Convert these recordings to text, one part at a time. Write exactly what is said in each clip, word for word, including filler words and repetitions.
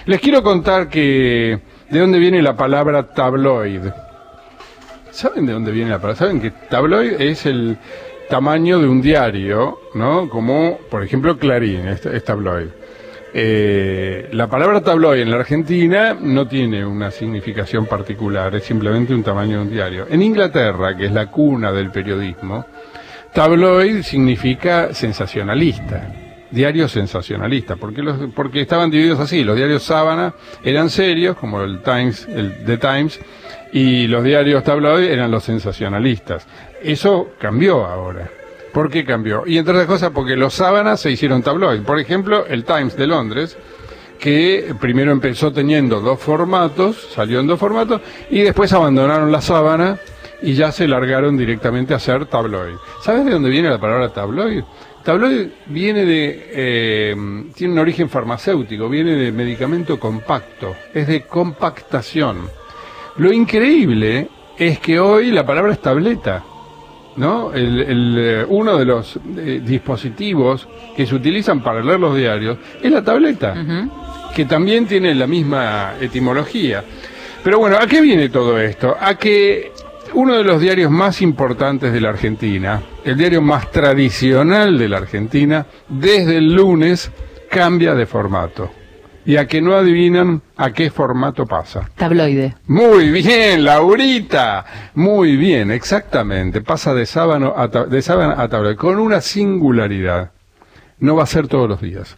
Les quiero contar que de dónde viene la palabra tabloid. ¿Saben de dónde viene la palabra? ¿Saben que tabloid es el tamaño de un diario, ¿no? Como, por ejemplo, Clarín, es, es tabloid. Eh, la palabra tabloid en la Argentina no tiene una significación particular, es simplemente un tamaño de un diario. En Inglaterra, que es la cuna del periodismo, tabloid significa sensacionalista, diario sensacionalista, porque los, porque estaban divididos así. Los diarios sábana eran serios, como el Times, el The Times, y los diarios tabloid eran los sensacionalistas. Eso cambió ahora. ¿Por qué cambió? Y entre otras cosas porque los sábanas se hicieron tabloid. Por ejemplo, el Times de Londres, que primero empezó teniendo dos formatos, salió en dos formatos, y después abandonaron la sábana y ya se largaron directamente a hacer tabloid. ¿Sabes de dónde viene la palabra tabloid? Tabloid viene de, eh, tiene un origen farmacéutico, viene de medicamento compacto, es de compactación. Lo increíble es que hoy la palabra es tableta, ¿no? El, el, uno de los eh, dispositivos que se utilizan para leer los diarios es la tableta, uh-huh. que también tiene la misma etimología. Pero bueno, ¿a qué viene todo esto? A que uno de los diarios más importantes de la Argentina, el diario más tradicional de la Argentina, desde el lunes cambia de formato. Y a que no adivinan a qué formato pasa. Tabloide. Muy bien, Laurita. Muy bien, exactamente. Pasa de sábana a, ta- de sábana a tabloide, con una singularidad. No va a ser todos los días,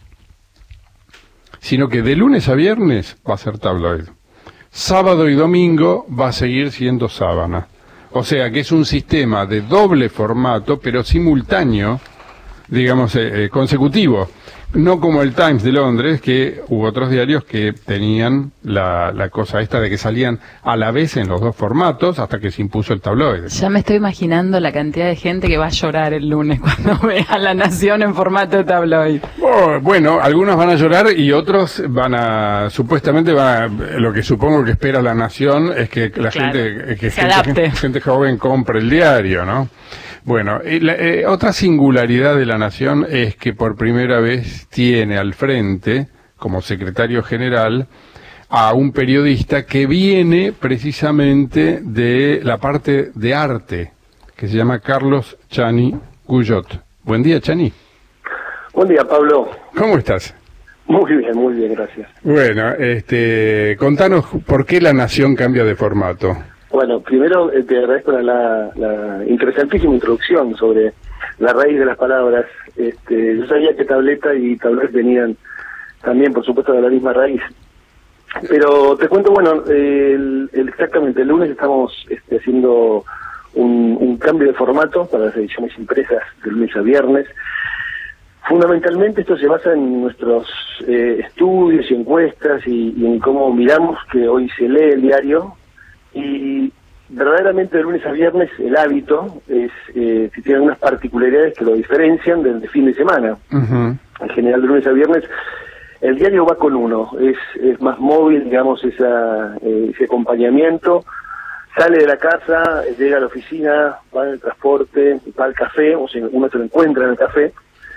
sino que de lunes a viernes va a ser tabloide. Sábado y domingo va a seguir siendo sábana. O sea que es un sistema de doble formato, pero simultáneo, digamos, eh, eh, consecutivo. No como el Times de Londres, que hubo otros diarios que tenían la, la cosa esta de que salían a la vez en los dos formatos hasta que se impuso el tabloide. Ya me estoy imaginando la cantidad de gente que va a llorar el lunes cuando vea La Nación en formato tabloide. Oh, bueno, algunos van a llorar y otros van a, supuestamente van a, lo que supongo que espera La Nación es que la claro, gente, que se gente, adapte. gente joven compre el diario, ¿no? Bueno, eh, la, eh, otra singularidad de La Nación es que por primera vez tiene al frente, como secretario general, a un periodista que viene precisamente de la parte de arte, que se llama Carlos Chani Guyot. Buen día, Chani. Buen día, Pablo. ¿Cómo estás? Muy bien, muy bien, gracias. Bueno, este, contanos por qué La Nación cambia de formato. Bueno, primero eh, te agradezco la, la, la interesantísima introducción sobre la raíz de las palabras. Este, yo sabía que tableta y tablet venían también, por supuesto, de la misma raíz. Pero te cuento, bueno, eh, el, el, exactamente, el lunes estamos este, haciendo un, un cambio de formato para las ediciones impresas de lunes a viernes. Fundamentalmente esto se basa en nuestros eh, estudios y encuestas y, y en cómo miramos que hoy se lee el diario. Y verdaderamente de lunes a viernes el hábito es eh, que tiene unas particularidades que lo diferencian del de fin de semana. Uh-huh. En general de lunes a viernes el diario va con uno, es, es más móvil, digamos, esa, eh, ese acompañamiento. Sale de la casa, llega a la oficina, va en el transporte, va al café, o sea, uno se lo encuentra en el café.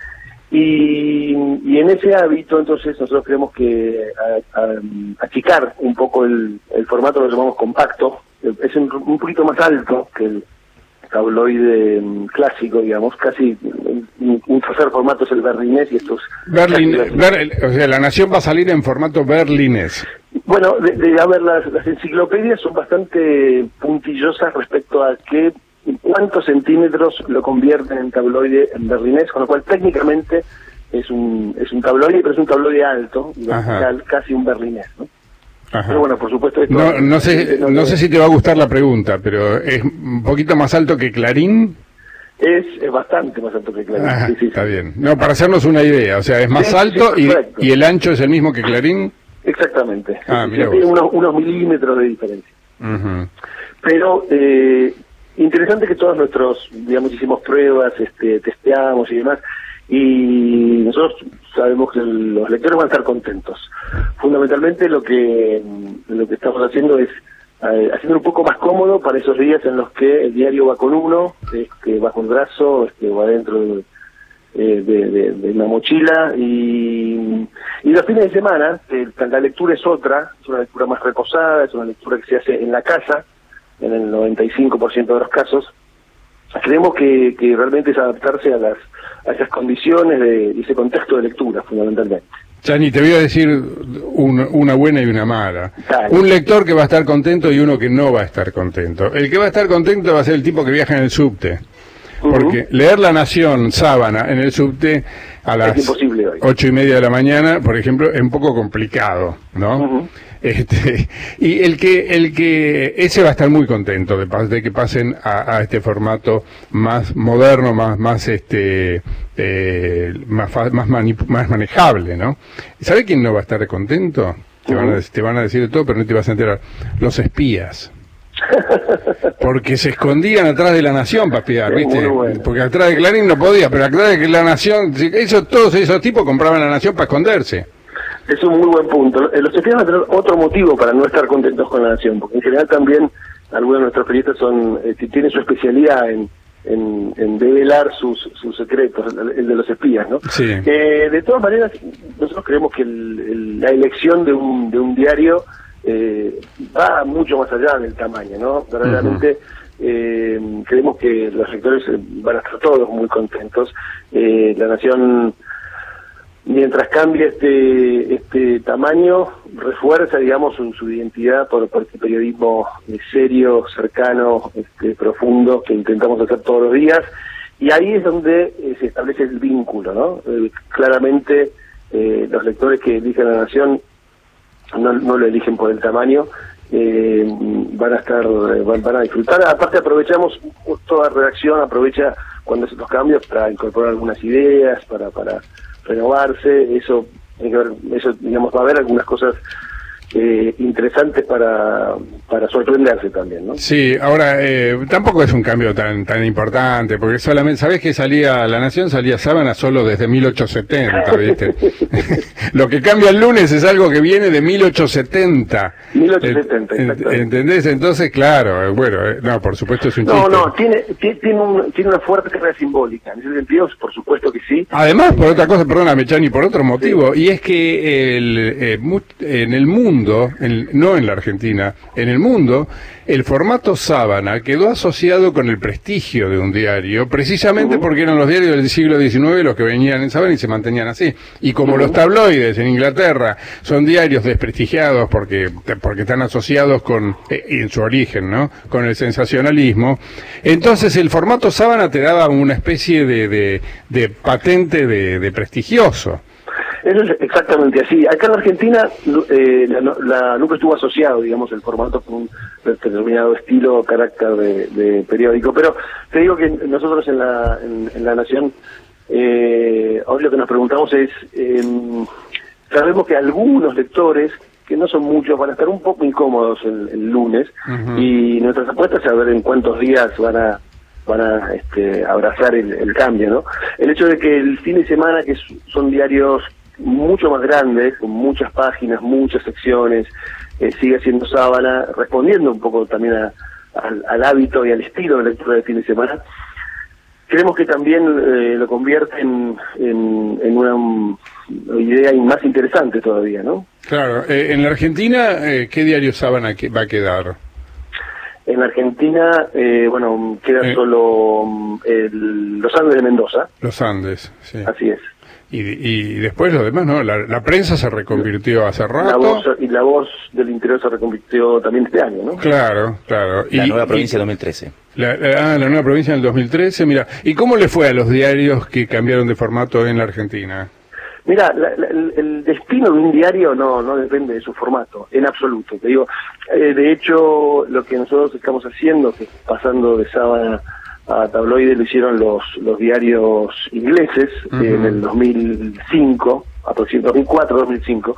Y, y en ese hábito, entonces, nosotros creemos que a, a, achicar un poco el, el formato, lo llamamos compacto, es un, un poquito más alto que el tabloide clásico, digamos, casi un, un tercer formato es el berlinés y estos... Berlin, Ber, o sea, La Nación va a salir en formato berlinés. Bueno, de, de, a ver, las, las enciclopedias son bastante puntillosas respecto a qué... cuántos centímetros lo convierten en tabloide en berlinés, con lo cual técnicamente es un es un tabloide, pero es un tabloide alto, vertical, casi un berlinés, ¿no? Ajá. Pero bueno, por supuesto esto, no, no sé no, no sé si te va a gustar la pregunta, pero es un poquito más alto que Clarín. Es, es bastante más alto que Clarín. Ajá, sí, sí, está sí. bien. No, para hacernos una idea, o sea, es más sí, alto sí, y, y el ancho es el mismo que Clarín. Exactamente. Ah, sí, mira tiene unos, unos milímetros de diferencia. Uh-huh. Pero eh, interesante que todos nuestros, digamos, hicimos pruebas, este, testeamos y demás, y nosotros sabemos que los lectores van a estar contentos. Fundamentalmente lo que lo que estamos haciendo es eh, haciendo un poco más cómodo para esos días en los que el diario va con uno, este, bajo el brazo, este, va dentro de, eh, de, de, de una mochila, y, y los fines de semana eh, la lectura es otra, es una lectura más reposada, es una lectura que se hace en la casa, en el noventa y cinco por ciento de los casos. Creemos que, que realmente es adaptarse a las a esas condiciones de, de ese contexto de lectura, fundamentalmente. Chani, te voy a decir un, una buena y una mala. Dale. Un lector que va a estar contento y uno que no va a estar contento. El que va a estar contento va a ser el tipo que viaja en el subte. Porque uh-huh. leer La Nación, Sábana, en el subte a las ocho y media de la mañana, por ejemplo, es un poco complicado, ¿no? Uh-huh. Este, y el que, el que, ese va a estar muy contento de, de que pasen a, a este formato más moderno, más, más este, eh, más, más, manip, más manejable, ¿no? ¿Sabe quién no va a estar contento? Te van a, te van a decir de todo, pero no te vas a enterar. Los espías. Porque se escondían atrás de La Nación para espiar, ¿viste? Bueno. Porque atrás de Clarín no podía, pero atrás de La Nación, eso, todos esos tipos compraban La Nación para esconderse. Es un muy buen punto. Los espías van a tener otro motivo para no estar contentos con La Nación, porque en general también algunos de nuestros periodistas son, eh, tienen su especialidad en, en, en develar sus, sus secretos, el de los espías, ¿no? Sí. Eh, de todas maneras, nosotros creemos que el, el, la elección de un, de un diario eh, va mucho más allá del tamaño, ¿no? Verdaderamente uh-huh. eh, creemos que los lectores van a estar todos muy contentos. Eh, La Nación, mientras cambie este este tamaño, refuerza, digamos, su, su identidad por, por este periodismo serio, cercano, este, profundo, que intentamos hacer todos los días, y ahí es donde eh, se establece el vínculo, ¿no? Eh, claramente eh, los lectores que eligen La Nación no, no lo eligen por el tamaño, eh, van a estar, van, van a disfrutar. Aparte aprovechamos, toda redacción aprovecha cuando hacen los cambios para incorporar algunas ideas, para para renovarse. Eso, hay que ver, eso digamos, va a haber algunas cosas eh, interesantes para para sorprenderse también, ¿no? Sí, ahora eh, tampoco es un cambio tan tan importante, porque solamente, ¿sabés que salía La Nación, salía Sábana solo desde mil ochocientos setenta, ¿viste? Lo que cambia el lunes es algo que viene de mil ochocientos setenta. mil ochocientos setenta, exactamente. ¿Entendés? Entonces, claro, bueno, eh, no, por supuesto es un no, chiste. No, no, tiene, tiene, un, tiene una fuerte carga simbólica, en ese sentido, por supuesto que sí. Además, por otra cosa, perdóname, Chani, por otro motivo, sí. Y es que el, eh, en el mundo, en, no en la Argentina, en el mundo, el formato Sábana quedó asociado con el prestigio de un diario, precisamente uh-huh. porque eran los diarios del siglo diecinueve los que venían en Sábana y se mantenían así. Y como uh-huh. los tabloides en Inglaterra son diarios desprestigiados porque porque están asociados con, eh, en su origen, ¿no?, con el sensacionalismo, entonces el formato Sábana te daba una especie de, de, de patente de, de prestigioso. Eso es exactamente así. Acá en la Argentina eh, la, la, nunca estuvo asociado, digamos, el formato con un determinado estilo o carácter de, de periódico. Pero te digo que nosotros en la, en, en la Nación, eh, hoy lo que nos preguntamos es, eh, sabemos que algunos lectores, que no son muchos, van a estar un poco incómodos el, el lunes, uh-huh. y nuestras apuestas es a ver en cuántos días van a van a este, abrazar el, el cambio, ¿no? El hecho de que el fin de semana, que son diarios mucho más grandes, con muchas páginas, muchas secciones, eh, sigue siendo Sábana, respondiendo un poco también a, al, al hábito y al estilo de lectura de fin de semana. Creemos que también eh, lo convierte en, en, en una um, idea más interesante todavía, ¿no? Claro. Eh, en la Argentina, eh, ¿qué diario Sábana que va a quedar? En la Argentina, eh, bueno, queda eh. solo um, el, los Andes de Mendoza. Los Andes, sí. Así es. Y, y después lo demás, ¿no? La, la prensa se reconvirtió hace rato. La voz, y la voz del interior se reconvirtió también este año, ¿no? Claro, claro. La y, nueva provincia y, del dos mil trece. La, la, ah, la nueva provincia del dos mil trece, mira. ¿Y cómo le fue a los diarios que cambiaron de formato en la Argentina? Mira, la, la, el, el destino de un diario no no depende de su formato, en absoluto. Te digo, eh, de hecho, lo que nosotros estamos haciendo, que pasando de Sábana a tabloide, lo hicieron los los diarios ingleses, uh-huh. eh, en el dos mil cinco, aproximadamente dos mil cuatro, dos mil cinco.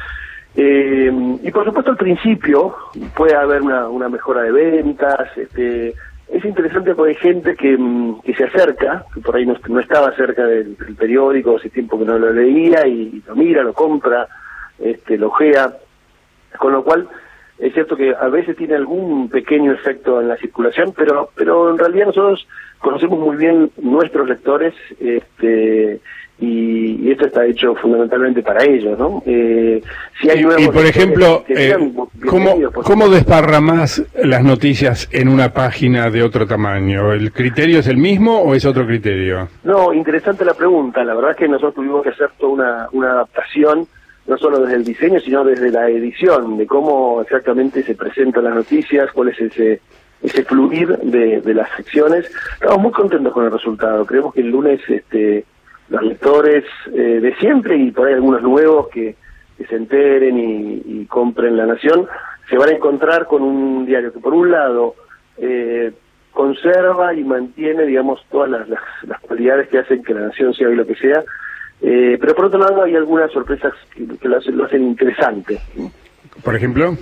Eh, y por supuesto al principio puede haber una, una mejora de ventas. Este, es interesante porque hay gente que, que se acerca, que por ahí no, no estaba cerca del, del periódico, hace tiempo que no lo leía, y lo mira, lo compra, este, lo ojea, con lo cual Es cierto que a veces tiene algún pequeño efecto en la circulación, pero pero en realidad nosotros conocemos muy bien nuestros lectores, este y, y esto está hecho fundamentalmente para ellos, ¿no? Eh, si hay y, nuevos y por ejemplo, que, que eh, ¿cómo, ¿cómo desparramás las noticias en una página de otro tamaño? ¿El criterio es el mismo o es otro criterio? No, interesante la pregunta. La verdad es que nosotros tuvimos que hacer toda una, una adaptación, no solo desde el diseño, sino desde la edición, de cómo exactamente se presentan las noticias, cuál es ese ese fluir de, de las secciones. Estamos muy contentos con el resultado. Creemos que el lunes este los lectores eh, de siempre y por ahí algunos nuevos que, que se enteren y, y compren La Nación, se van a encontrar con un diario que por un lado eh, conserva y mantiene, digamos, todas las, las, las cualidades que hacen que La Nación sea hoy lo que sea, eh, pero por otro lado hay algunas sorpresas que, que lo, hacen, lo hacen interesante. Por ejemplo...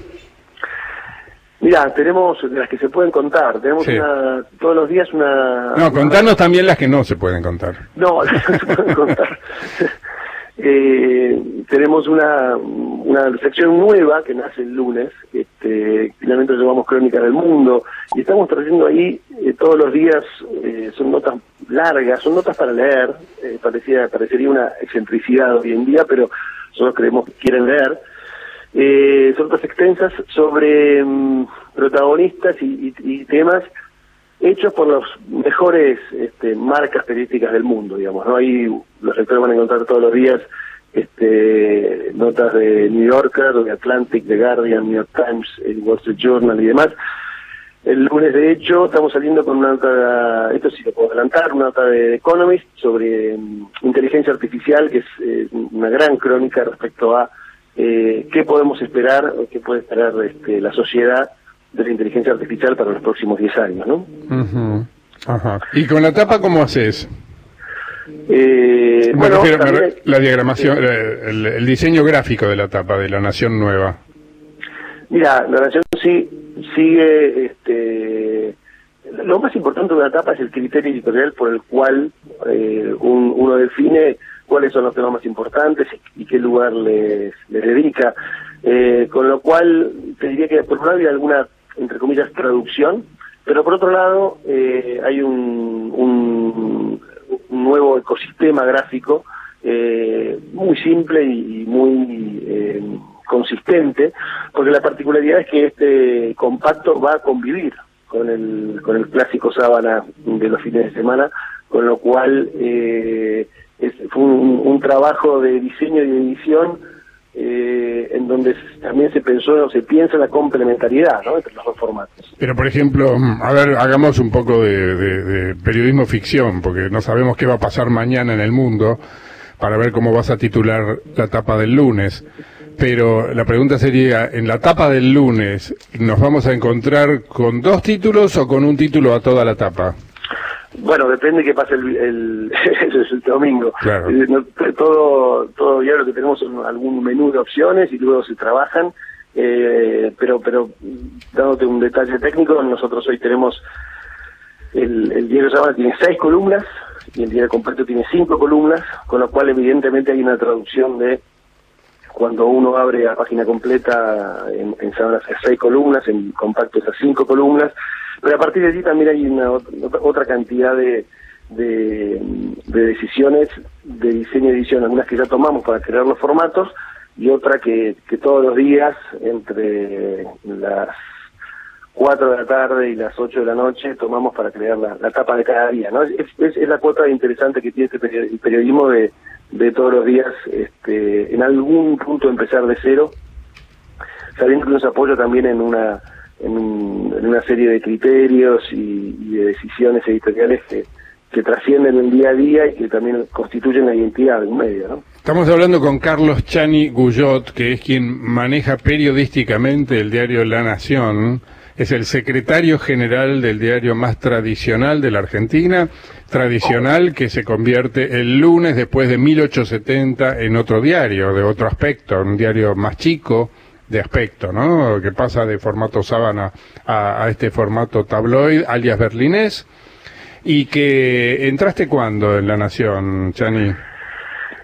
Mira, tenemos de las que se pueden contar, tenemos sí. una, todos los días una... No, contanos una... también las que no se pueden contar. No, las que no se pueden contar. eh, tenemos una una sección nueva que nace el lunes, este, finalmente llamamos Crónicas del Mundo, y estamos trayendo ahí eh, todos los días, eh, son notas largas, son notas para leer, eh, parecía, parecería una excentricidad hoy en día, pero nosotros creemos que quieren leer. Eh, son notas extensas sobre um, protagonistas y, y, y temas hechos por los mejores este, marcas periodísticas del mundo, digamos, ¿no? Ahí los lectores van a encontrar todos los días este, notas de New Yorker, de Atlantic, de Guardian, New York Times, el Wall Street Journal y demás. El lunes, de hecho, estamos saliendo con una nota, esto sí lo puedo adelantar, una nota de Economist sobre um, inteligencia artificial, que es eh, una gran crónica respecto a Eh, qué podemos esperar, o qué puede esperar este, la sociedad de la inteligencia artificial para los próximos diez años, ¿no? Uh-huh. Ajá. ¿Y con la tapa cómo haces? Eh, me bueno, refiero, también, me, la diagramación, eh, el, el diseño gráfico de la tapa de La Nación Nueva. Mira, La Nación sí sigue, este, lo más importante de la tapa es el criterio editorial por el cual eh, un, uno define cuáles son los temas más importantes y, y qué lugar les, les dedica, eh, con lo cual te diría que por un lado hay alguna, entre comillas, traducción, pero por otro lado eh, hay un, un, un nuevo ecosistema gráfico eh, muy simple y muy eh, consistente, porque la particularidad es que este compacto va a convivir con el, con el clásico sábana de los fines de semana, con lo cual eh, es, fue un, un trabajo de diseño y de edición eh, en donde también se pensó o se piensa la complementariedad, ¿no?, entre los dos formatos. Pero, por ejemplo, a ver, hagamos un poco de, de, de periodismo ficción, porque no sabemos qué va a pasar mañana en el mundo, para ver cómo vas a titular la tapa del lunes. Pero la pregunta sería, en la tapa del lunes, ¿nos vamos a encontrar con dos títulos o con un título a toda la tapa? Bueno, depende que pase el, el, el, el domingo. Claro. Eh, no, todo todo diario que tenemos son algún menú de opciones y luego se trabajan, eh, pero pero dándote un detalle técnico, nosotros hoy tenemos, el, el diario Sábana tiene seis columnas y el diario compacto tiene cinco columnas, con lo cual evidentemente hay una traducción de cuando uno abre la página completa en, en Sábana hace seis columnas, en compacto esas cinco columnas, pero a partir de allí también hay una otra cantidad de, de, de decisiones de diseño y edición, algunas que ya tomamos para crear los formatos y otra que, que todos los días entre las cuatro de la tarde y las ocho de la noche tomamos para crear la, la tapa de cada día, ¿no? Es, es, es la cuota interesante que tiene este el periodismo de, de todos los días, este, en algún punto empezar de cero, sabiendo que nos apoya también en una en, un, en una serie de criterios y, y de decisiones editoriales que, que trascienden el día a día y que también constituyen la identidad de un medio, ¿no? Estamos hablando con Carlos Chani Guyot, que es quien maneja periodísticamente el diario La Nación. Es el secretario general del diario más tradicional de la Argentina, tradicional que se convierte el lunes después de mil ochocientos setenta en otro diario, de otro aspecto, un diario más chico de aspecto, ¿no?, que pasa de formato sábana a, a este formato tabloid, alias berlinés. ¿Y que entraste cuándo en La Nación, Chani?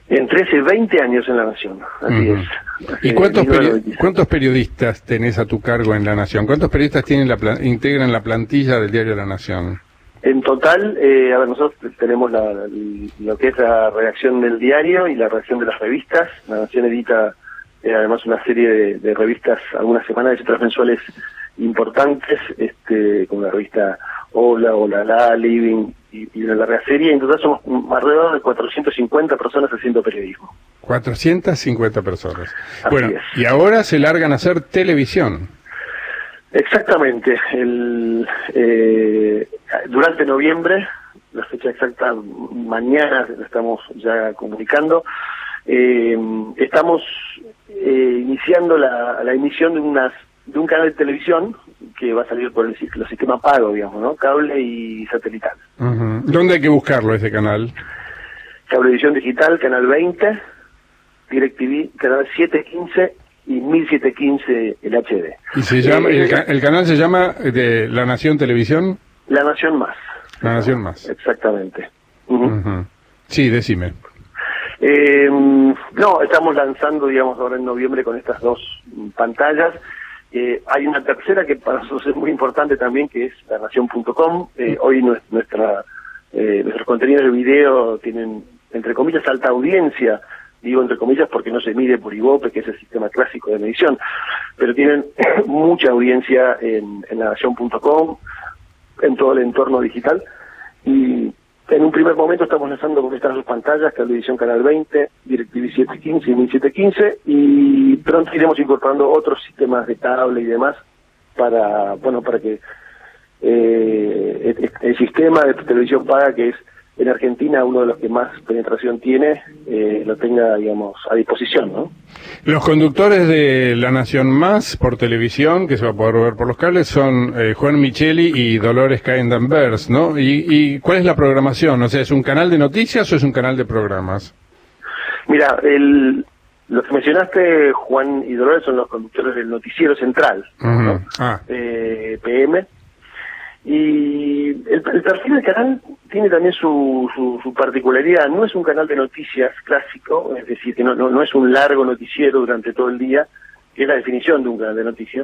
En trece, veinte años en La Nación, así Uh-huh. es. ¿Y Eh, cuántos, libro peri- veintiséis. cuántos periodistas tenés a tu cargo en La Nación? ¿Cuántos periodistas tienen la pla- integran la plantilla del diario La Nación? En total, eh, a ver, nosotros tenemos la, la- lo que es la redacción del diario y la redacción de las revistas. La Nación edita eh, además una serie de, de revistas, algunas semanales y otras mensuales importantes, este, como la revista Hola, Hola, La, Living y, y una larga serie. En total somos alrededor de cuatrocientas cincuenta personas haciendo periodismo. cuatrocientas cincuenta personas. Así Bueno, es. y ahora se largan a hacer televisión. Exactamente. El, eh, durante noviembre, la fecha exacta mañana la estamos ya comunicando, eh, estamos eh, iniciando la, la emisión de unas de un canal de televisión que va a salir por el, el sistema pago, digamos, ¿no? Cable y satelital. Uh-huh. ¿Dónde hay que buscarlo ese canal? Cablevisión Digital, Canal veinte, DirecTV, Canal setecientos quince y mil setecientos quince el H D. Y se llama, Eh, el, ca- el canal se llama de La Nación Televisión. La Nación Más. La Nación Más. Exactamente. Ujú. Uh-huh. Sí, decime. Eh, no, estamos lanzando, digamos, ahora en noviembre con estas dos mm, pantallas. Eh, hay una tercera que para nosotros es muy importante también, que es la nación punto com. Eh, hoy nues- nuestra, eh, nuestros contenidos de video tienen, entre comillas, alta audiencia. Digo entre comillas porque no se mide por Ibope, que es el sistema clásico de medición, pero tienen mucha audiencia en, en la nación punto com, en todo el entorno digital. Y en un primer momento estamos lanzando con estas dos pantallas, Cablevisión Canal veinte, DirecTV setecientos quince y mil setecientos quince, y pronto iremos incorporando otros sistemas de cable y demás para, bueno, para que eh, el, el sistema de televisión paga, que es en Argentina uno de los que más penetración tiene, eh, lo tenga, digamos, a disposición, ¿no? Los conductores de La Nación Más por televisión, que se va a poder ver por los cables, son eh, Juan Micheli y Dolores Caen-Danvers, ¿no? ¿Y, ¿Y cuál es la programación? O sea, ¿es un canal de noticias o es un canal de programas? Mira, el, los que mencionaste, Juan y Dolores, son los conductores del noticiero central, ¿no? Uh-huh. Ah, eh, P M. Y el, el perfil del canal tiene también su, su, su particularidad. No es un canal de noticias clásico, es decir, que no, no, no es un largo noticiero durante todo el día, que es la definición de un canal de noticias.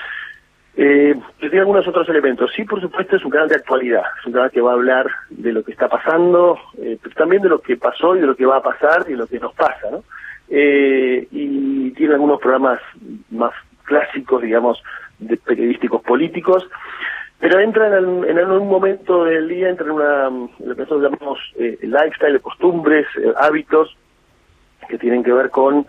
Eh, tiene algunos otros elementos. Sí, por supuesto, es un canal de actualidad. Es un canal que va a hablar de lo que está pasando, eh, pero también de lo que pasó y de lo que va a pasar y de lo que nos pasa, ¿no? Eh, y tiene algunos programas más clásicos, digamos, de periodísticos políticos. Pero entra en, el, en un momento del día, entra en una, lo que nosotros llamamos eh, lifestyle, costumbres, eh, hábitos, que tienen que ver con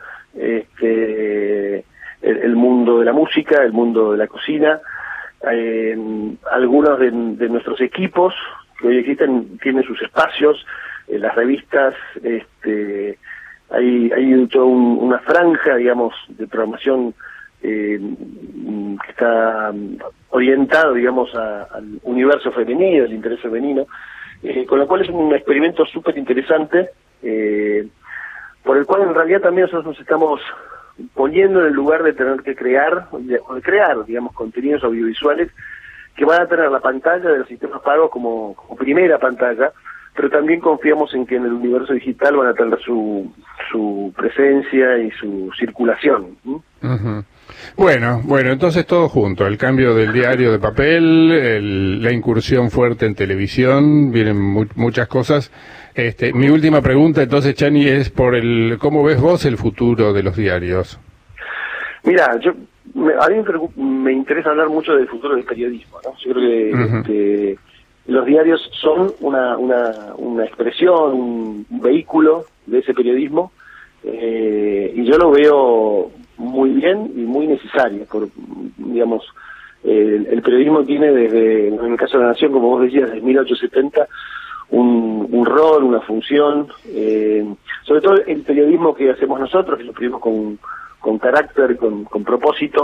este, el, el mundo de la música, el mundo de la cocina. Eh, algunos de, de nuestros equipos que hoy existen tienen sus espacios, eh, las revistas, este, hay, hay toda un, una franja, digamos, de programación Eh, que está orientado, digamos, a, al universo femenino, al interés femenino, eh, con lo cual es un experimento súper interesante, eh, por el cual en realidad también nosotros nos estamos poniendo en el lugar de tener que crear, de, de crear, digamos, contenidos audiovisuales que van a tener la pantalla de los sistemas pagos como, como primera pantalla, pero también confiamos en que en el universo digital van a tener su, su presencia y su circulación. ¿Mm? uh-huh. Bueno, bueno, entonces todo junto, el cambio del diario de papel, el, la incursión fuerte en televisión, vienen mu- muchas cosas. Este, mi última pregunta entonces, Chani, es por el, ¿cómo ves vos el futuro de los diarios? Mira, yo me, a mí me, preocup- me interesa hablar mucho del futuro del periodismo, ¿no? Yo creo que Uh-huh. este, los diarios son una, una, una expresión, un vehículo de ese periodismo, eh, y yo lo veo muy bien y muy necesario, por, digamos, el, el periodismo tiene desde, en el caso de la Nación, como vos decías, desde mil ochocientos setenta, un, un rol, una función, eh, sobre todo el periodismo que hacemos nosotros, que es un periodismo con, con carácter, con, con propósito,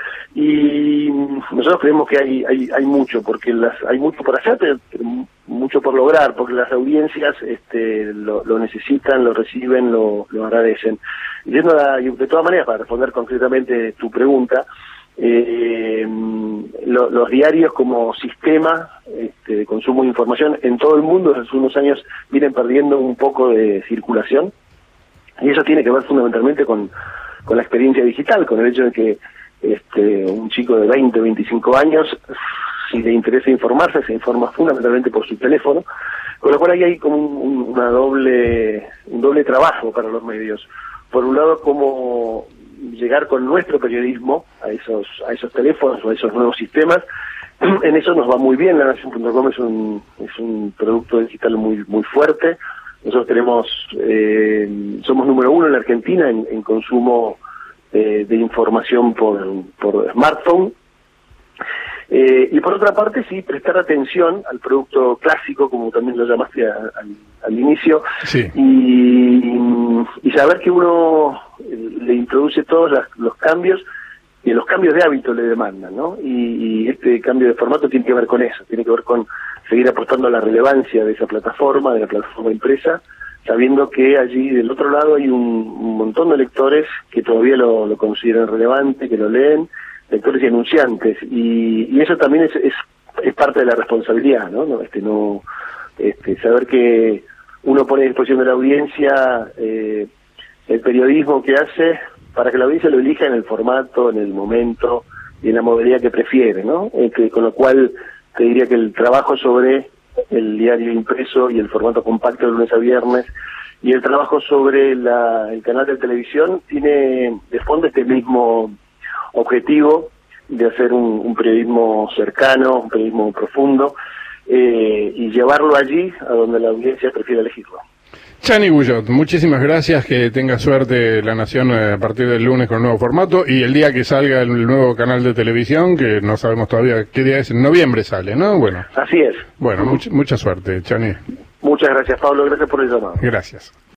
y nosotros creemos que hay hay, hay mucho, porque las hay mucho por hacer, pero, pero mucho por lograr, porque las audiencias este, lo, lo necesitan, lo reciben, lo, lo agradecen. Yendo a, de todas maneras, para responder concretamente tu pregunta, eh, lo, los diarios como sistema este, de consumo de información en todo el mundo desde hace unos años vienen perdiendo un poco de circulación. Y eso tiene que ver fundamentalmente con, con la experiencia digital, con el hecho de que este, un chico de veinte, veinticinco años, si le interesa informarse, se informa fundamentalmente por su teléfono, con lo cual ahí hay como un, un, una doble, un doble trabajo para los medios. Por un lado, cómo llegar con nuestro periodismo a esos, a esos teléfonos o a esos nuevos sistemas. En eso nos va muy bien. La Nación punto com es un, es un producto digital muy, muy fuerte. Nosotros tenemos, eh, somos número uno en la Argentina en, en consumo eh, de información por, por smartphone. Eh, y por otra parte, sí, prestar atención al producto clásico, como también lo llamaste a, al, al inicio, sí. y, y saber que uno le introduce todos las, los cambios, y los cambios de hábito le demandan, ¿no? Y, y este cambio de formato tiene que ver con eso, tiene que ver con seguir apostando a la relevancia de esa plataforma, de la plataforma impresa, sabiendo que allí del otro lado hay un, un montón de lectores que todavía lo, lo consideran relevante, que lo leen, lectores y anunciantes, y, y eso también es, es, es parte de la responsabilidad, ¿no? no este no este saber que uno pone a disposición de la audiencia eh, el periodismo que hace para que la audiencia lo elija en el formato, en el momento y en la modalidad que prefiere, ¿no? Eh, que, con lo cual te diría que el trabajo sobre el diario impreso y el formato compacto de lunes a viernes y el trabajo sobre la, el canal de televisión tiene de fondo este mismo objetivo de hacer un, un periodismo cercano, un periodismo profundo, eh, y llevarlo allí a donde la audiencia prefiere elegirlo. Chani Guyot, muchísimas gracias, que tenga suerte La Nación a partir del lunes con el nuevo formato, y el día que salga el nuevo canal de televisión, que no sabemos todavía qué día es, en noviembre sale, ¿no? Bueno. Así es. Bueno, uh-huh. much, mucha suerte, Chani. Muchas gracias, Pablo, gracias por el llamado. Gracias.